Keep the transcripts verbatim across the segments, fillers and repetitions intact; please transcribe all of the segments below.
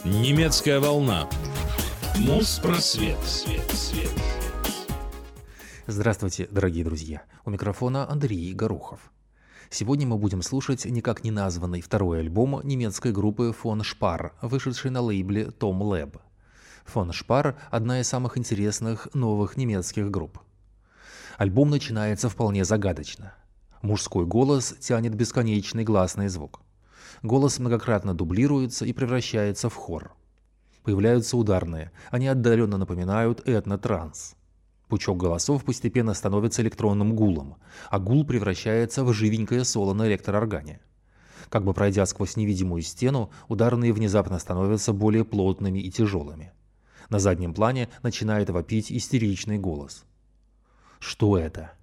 Немецкая волна. Моспросвет. Свет, свет. Здравствуйте, дорогие друзья. У микрофона Андрей Горохов. Сегодня мы будем слушать никак не названный второй альбом немецкой группы Фон Шпар, вышедший на лейбле Tom Lab. Фон Шпар – одна из самых интересных новых немецких групп. Альбом начинается вполне загадочно. Мужской голос тянет бесконечный гласный звук. Голос многократно дублируется и превращается в хор. Появляются ударные, они отдаленно напоминают этно-транс. Пучок голосов постепенно становится электронным гулом, а гул превращается в живенькое соло на электрооргане. Как бы пройдя сквозь невидимую стену, ударные внезапно становятся более плотными и тяжелыми. На заднем плане начинает вопить истеричный голос. Что это?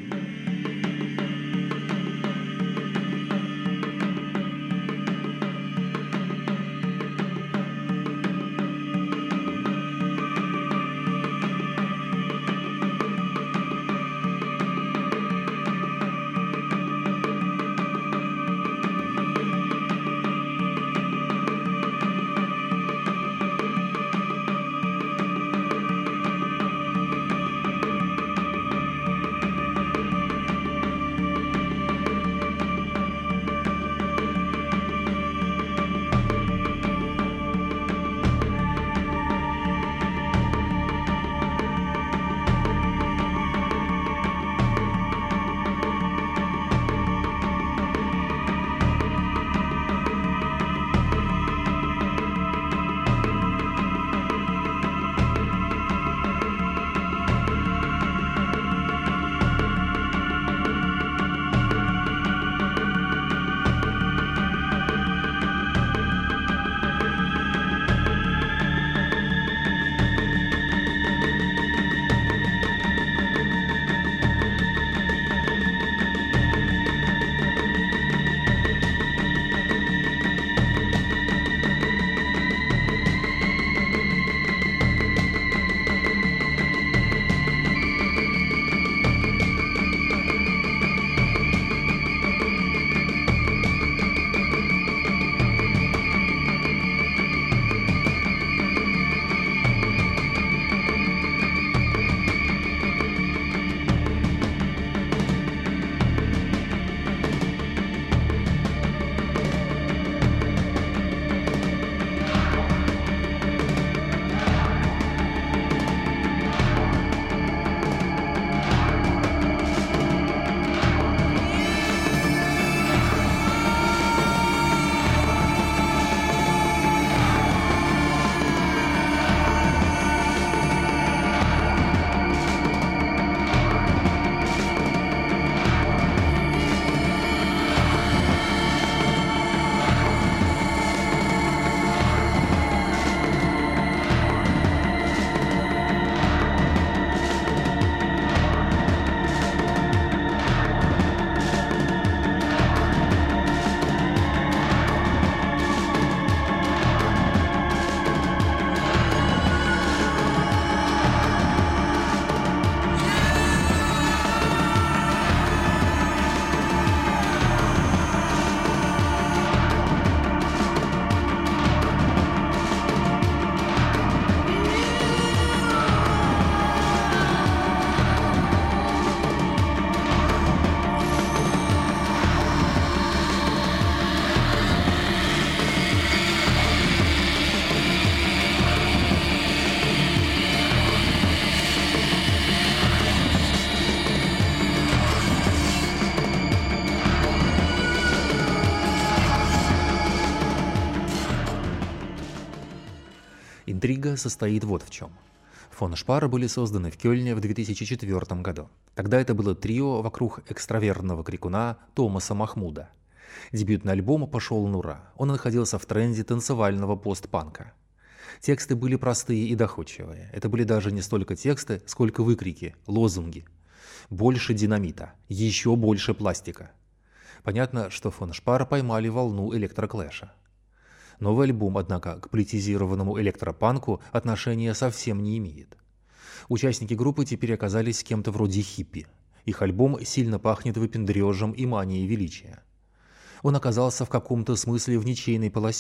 Интрига состоит вот в чем. Фон Шпар были созданы в Кёльне в две тысячи четвёртом году. Тогда это было трио вокруг экстравертного крикуна Томаса Махмуда. Дебютный альбом пошел на ура. Он находился в тренде танцевального постпанка. Тексты были простые и доходчивые. Это были даже не столько тексты, сколько выкрики, лозунги. Больше динамита, еще больше пластика. Понятно, что Фон Шпар поймали волну электроклэша. Новый альбом, однако, к политизированному электропанку отношения совсем не имеет. Участники группы теперь оказались кем-то вроде хиппи. Их альбом сильно пахнет выпендрежем и манией величия. Он оказался в каком-то смысле в ничейной полосе.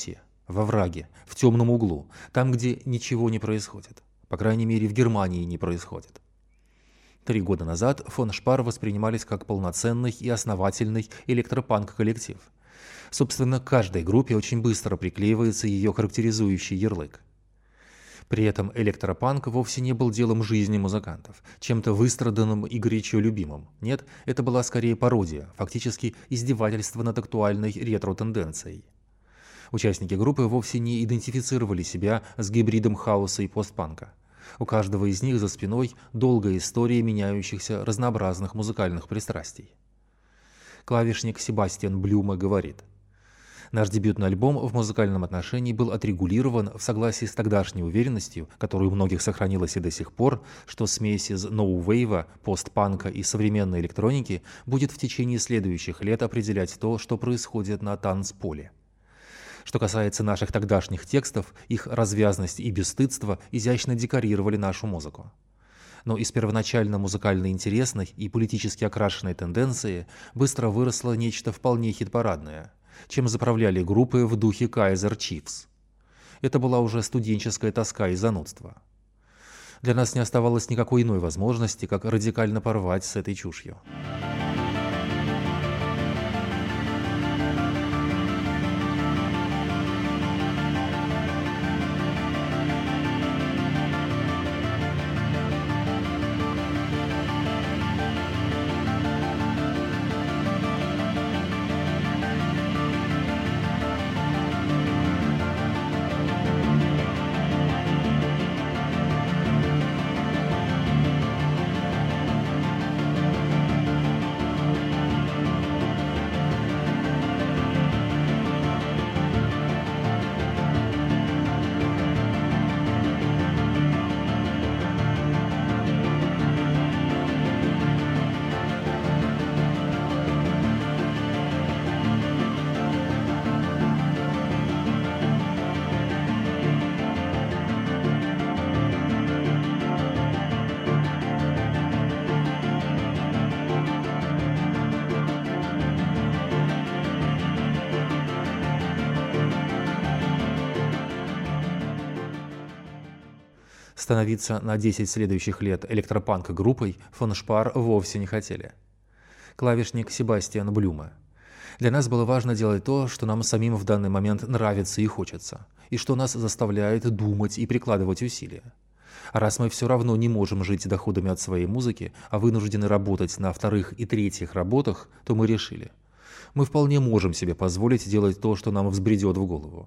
во враге, в темном углу, там, где ничего не происходит. По крайней мере, в Германии не происходит. Три года назад фон Шпар воспринимались как полноценный и основательный электропанк-коллектив. Собственно, к каждой группе очень быстро приклеивается ее характеризующий ярлык. При этом электропанк вовсе не был делом жизни музыкантов, чем-то выстраданным и горячо любимым. Нет, это была скорее пародия, фактически издевательство над актуальной ретро-тенденцией. Участники группы вовсе не идентифицировали себя с гибридом хаоса и постпанка. У каждого из них за спиной долгая история меняющихся разнообразных музыкальных пристрастий. Клавишник Себастьян Блюма говорит: «Наш дебютный альбом в музыкальном отношении был отрегулирован в согласии с тогдашней уверенностью, которая у многих сохранилась и до сих пор, что смесь из ноу-вейва, постпанка и современной электроники будет в течение следующих лет определять то, что происходит на танцполе. Что касается наших тогдашних текстов, их развязность и бесстыдство изящно декорировали нашу музыку. Но из первоначально музыкально интересной и политически окрашенной тенденции быстро выросло нечто вполне хит-парадное, чем заправляли группы в духе Kaiser Chiefs. Это была уже студенческая тоска и занудство. Для нас не оставалось никакой иной возможности, как радикально порвать с этой чушью». Становиться на десять следующих лет электропанк-группой фон Шпар вовсе не хотели. Клавишник Себастьян Блюма: «Для нас было важно делать то, что нам самим в данный момент нравится и хочется, и что нас заставляет думать и прикладывать усилия. А раз мы все равно не можем жить доходами от своей музыки, а вынуждены работать на вторых и третьих работах, то мы решили: мы вполне можем себе позволить делать то, что нам взбредет в голову.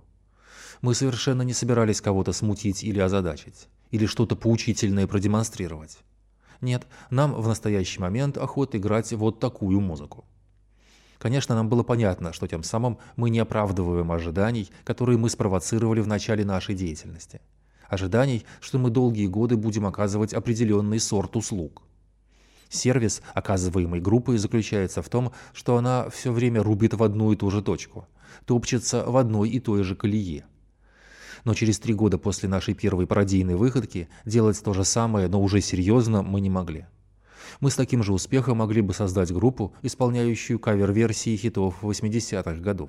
Мы совершенно не собирались кого-то смутить или озадачить, или что-то поучительное продемонстрировать. Нет, нам в настоящий момент охота играть вот такую музыку». Конечно, нам было понятно, что тем самым мы не оправдываем ожиданий, которые мы спровоцировали в начале нашей деятельности. Ожиданий, что мы долгие годы будем оказывать определенный сорт услуг. Сервис, оказываемый группой, заключается в том, что она все время рубит в одну и ту же точку, топчется в одной и той же колее. Но через три года после нашей первой пародийной выходки делать то же самое, но уже серьезно, мы не могли. Мы с таким же успехом могли бы создать группу, исполняющую кавер-версии хитов восьмидесятых годов.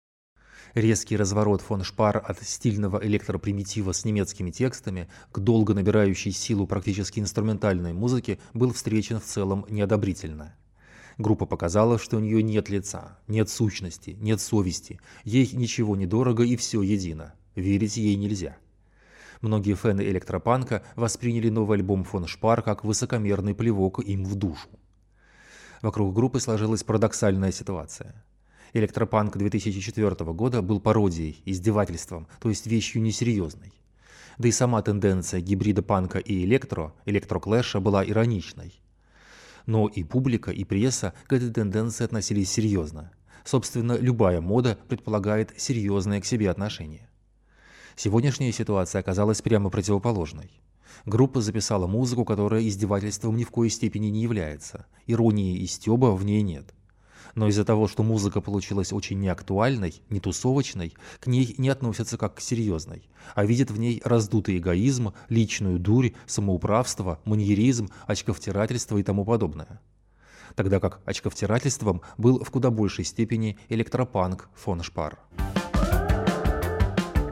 Резкий разворот фон Шпар от стильного электропримитива с немецкими текстами к долго набирающей силу практически инструментальной музыке был встречен в целом неодобрительно. Группа показала, что у нее нет лица, нет сущности, нет совести, ей ничего не дорого и все едино. Верить ей нельзя. Многие фэны электропанка восприняли новый альбом фон Шпар как высокомерный плевок им в душу. Вокруг группы сложилась парадоксальная ситуация. Электропанк две тысячи четвёртого года был пародией, издевательством, то есть вещью несерьезной. Да и сама тенденция гибрида панка и электро, электроклэша была ироничной. Но и публика, и пресса к этой тенденции относились серьезно. Собственно, любая мода предполагает серьезное к себе отношение. Сегодняшняя ситуация оказалась прямо противоположной. Группа записала музыку, которая издевательством ни в коей степени не является. Иронии и стёба в ней нет. Но из-за того, что музыка получилась очень неактуальной, не тусовочной, к ней не относятся как к серьезной, а видят в ней раздутый эгоизм, личную дурь, самоуправство, маньеризм, очковтирательство и тому подобное. Тогда как очковтирательством был в куда большей степени электропанк фон Шпар.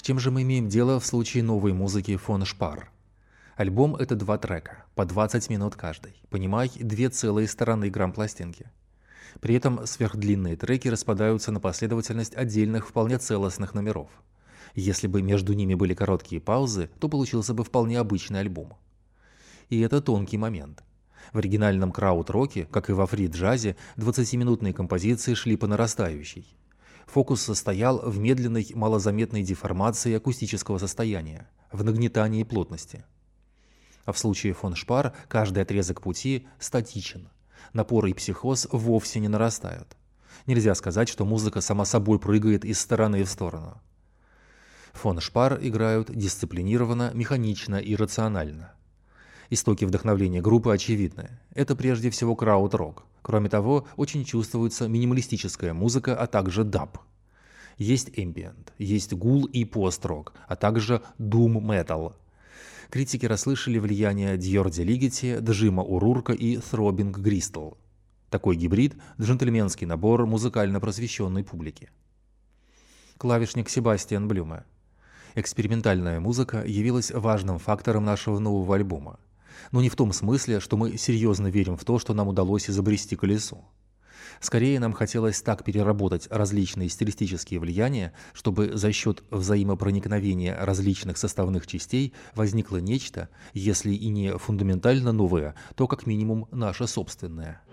С чем же мы имеем дело в случае новой музыки фон Шпар? Альбом — это два трека, по двадцать минут каждый. Понимай, две целые стороны грамм-пластинки. При этом сверхдлинные треки распадаются на последовательность отдельных вполне целостных номеров. Если бы между ними были короткие паузы, то получился бы вполне обычный альбом. И это тонкий момент. В оригинальном крауд-роке, как и во фри-джазе, двадцатиминутные композиции шли по нарастающей. Фокус состоял в медленной, малозаметной деформации акустического состояния, в нагнетании плотности. А в случае фон Шпар каждый отрезок пути статичен. Напор и психоз вовсе не нарастают. Нельзя сказать, что музыка сама собой прыгает из стороны в сторону. Фон Шпар играют дисциплинированно, механично и рационально. Истоки вдохновления группы очевидны. Это прежде всего крауд-рок. Кроме того, очень чувствуется минималистическая музыка, а также даб. Есть эмбиент, есть гул и пост-рок, а также дум-метал. Критики расслышали влияние Дьорди Лигети, Джима Урурка и Throbbing Gristle. Такой гибрид – джентльменский набор музыкально просвещенной публики. Клавишник Себастьян Блюме. Экспериментальная музыка явилась важным фактором нашего нового альбома. Но не в том смысле, что мы серьезно верим в то, что нам удалось изобрести колесо. Скорее, нам хотелось так переработать различные стилистические влияния, чтобы за счет взаимопроникновения различных составных частей возникло нечто, если и не фундаментально новое, то как минимум наше собственное.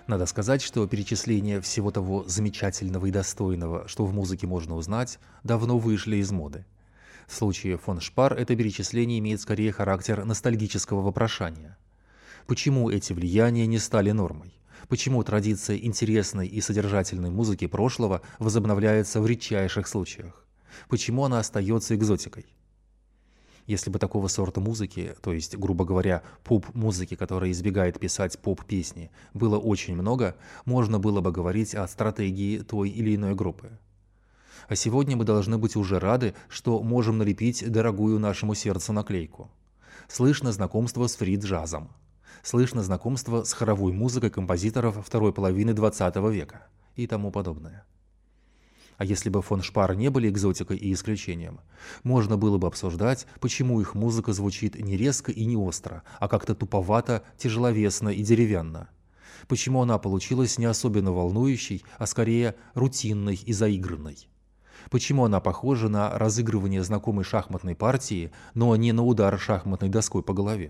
Надо сказать, что перечисление всего того замечательного и достойного, что в музыке можно узнать, давно вышли из моды. В случае фон Шпар это перечисление имеет скорее характер ностальгического вопрошания. Почему эти влияния не стали нормой? Почему традиция интересной и содержательной музыки прошлого возобновляется в редчайших случаях? Почему она остается экзотикой? Если бы такого сорта музыки, то есть, грубо говоря, поп-музыки, которая избегает писать поп-песни, было очень много, можно было бы говорить о стратегии той или иной группы. А сегодня мы должны быть уже рады, что можем налепить дорогую нашему сердцу наклейку. Слышно знакомство с фри-джазом. Слышно знакомство с хоровой музыкой композиторов второй половины двадцатого века и тому подобное. А если бы фон Шпар не были экзотикой и исключением, можно было бы обсуждать, почему их музыка звучит не резко и не остро, а как-то туповато, тяжеловесно и деревянно. Почему она получилась не особенно волнующей, а скорее рутинной и заигранной. Почему она похожа на разыгрывание знакомой шахматной партии, но не на удар шахматной доской по голове.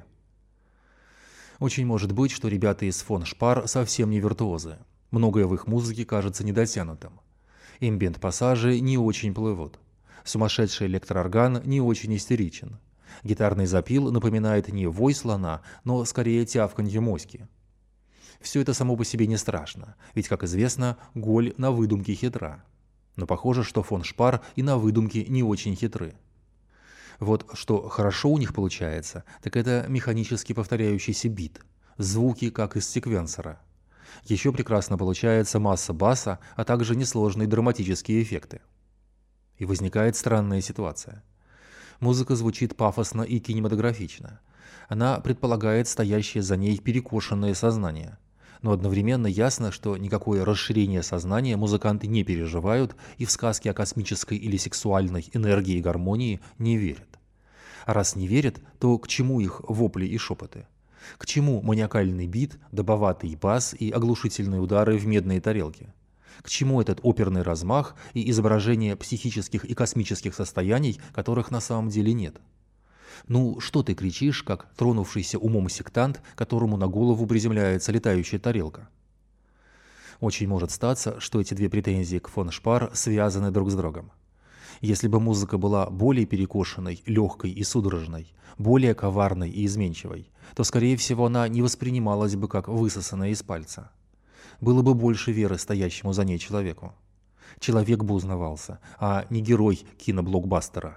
Очень может быть, что ребята из фон Шпар совсем не виртуозы. Многое в их музыке кажется недотянутым. Эмбиент-пассажи не очень плывут. Сумасшедший электроорган не очень истеричен. Гитарный запил напоминает не вой слона, но скорее тявканье моськи. Все это само по себе не страшно, ведь, как известно, голь на выдумке хитра. Но похоже, что фон Шпар и на выдумке не очень хитры. Вот что хорошо у них получается, так это механически повторяющийся бит, звуки как из секвенсора. Еще прекрасно получается масса баса, а также несложные драматические эффекты. И возникает странная ситуация. Музыка звучит пафосно и кинематографично. Она предполагает стоящее за ней перекошенное сознание. Но одновременно ясно, что никакое расширение сознания музыканты не переживают и в сказки о космической или сексуальной энергии и гармонии не верят. А раз не верят, то к чему их вопли и шепоты? К чему маниакальный бит, добоватый бас и оглушительные удары в медные тарелки? К чему этот оперный размах и изображение психических и космических состояний, которых на самом деле нет? Ну, что ты кричишь, как тронувшийся умом сектант, которому на голову приземляется летающая тарелка? Очень может статься, что эти две претензии к фон Шпар связаны друг с другом. Если бы музыка была более перекошенной, легкой и судорожной, более коварной и изменчивой, то, скорее всего, она не воспринималась бы как высосанная из пальца. Было бы больше веры стоящему за ней человеку. Человек бы узнавался, а не герой киноблокбастера.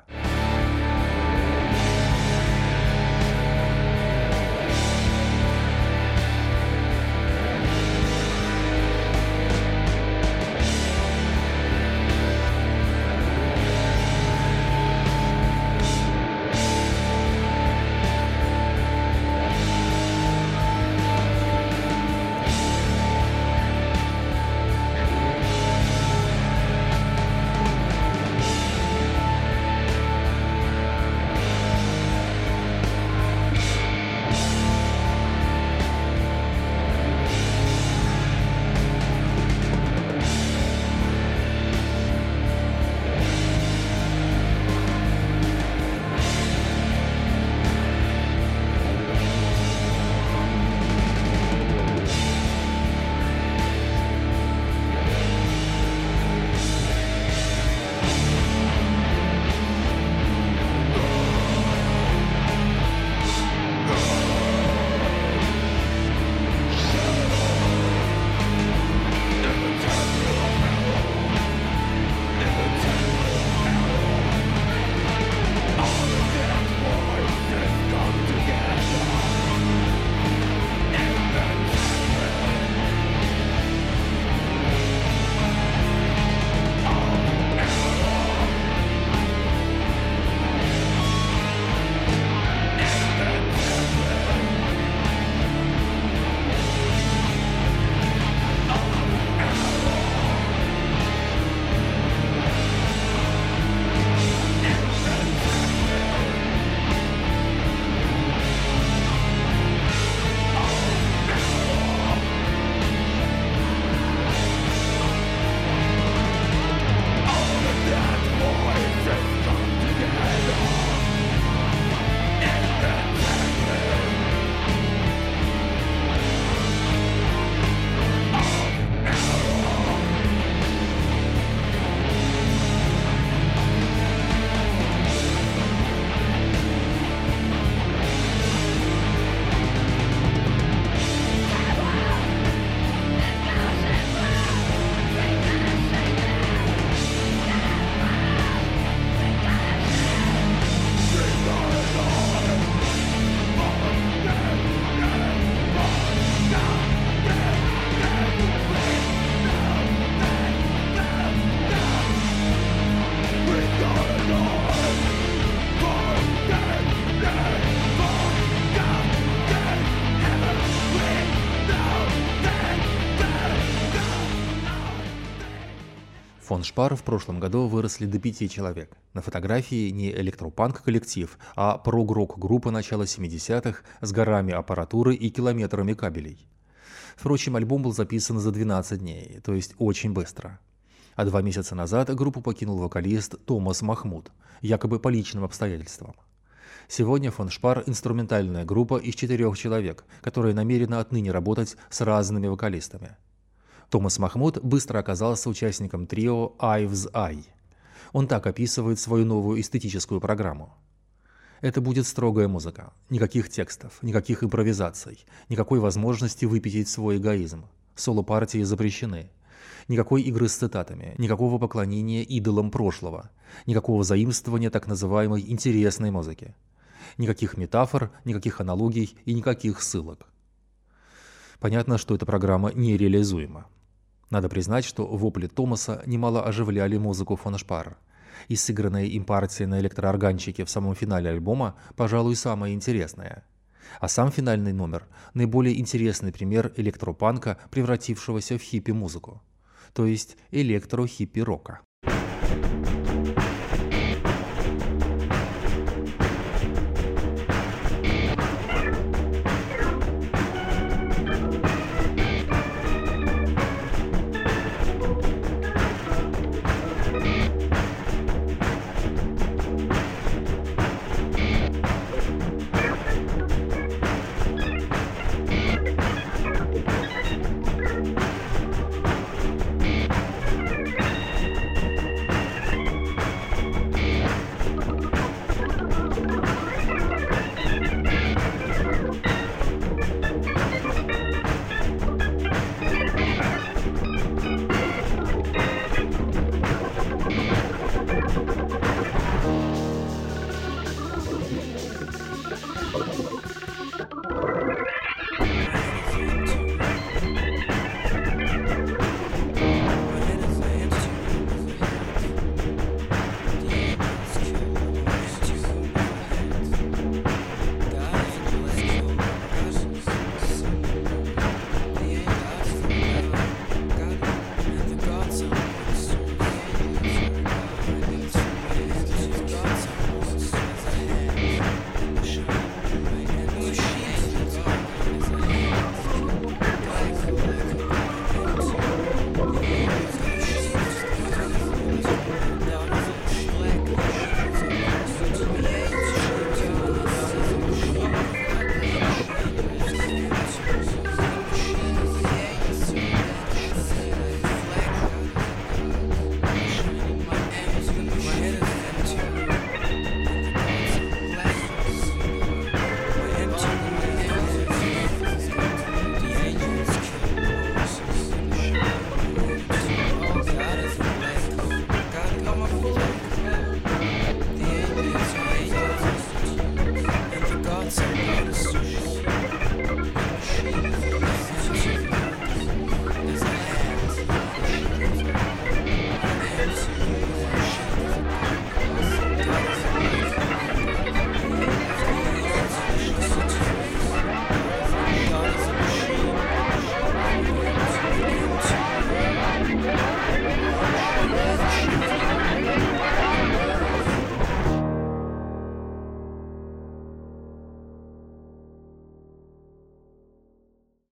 Фон Шпар в прошлом году выросли до пяти человек. На фотографии не электропанк-коллектив, а прог-рок-группа начала семидесятых с горами аппаратуры и километрами кабелей. Впрочем, альбом был записан за двенадцать дней, то есть очень быстро. А два месяца назад группу покинул вокалист Томас Махмуд, якобы по личным обстоятельствам. Сегодня Фон Шпар – инструментальная группа из четырех человек, которая намерена отныне работать с разными вокалистами. Томас Махмуд быстро оказался участником трио Ives Eye. Он так описывает свою новую эстетическую программу. Это будет строгая музыка, никаких текстов, никаких импровизаций, никакой возможности выпятить свой эгоизм. Соло-партии запрещены. Никакой игры с цитатами, никакого поклонения идолам прошлого, никакого заимствования так называемой интересной музыки. Никаких метафор, никаких аналогий и никаких ссылок. Понятно, что эта программа нереализуема. Надо признать, что вопли Томаса немало оживляли музыку Фон Шпара. И сыгранная им партия на электроорганчике в самом финале альбома, пожалуй, самая интересная. А сам финальный номер – наиболее интересный пример электропанка, превратившегося в хиппи-музыку. То есть электро-хиппи-рока.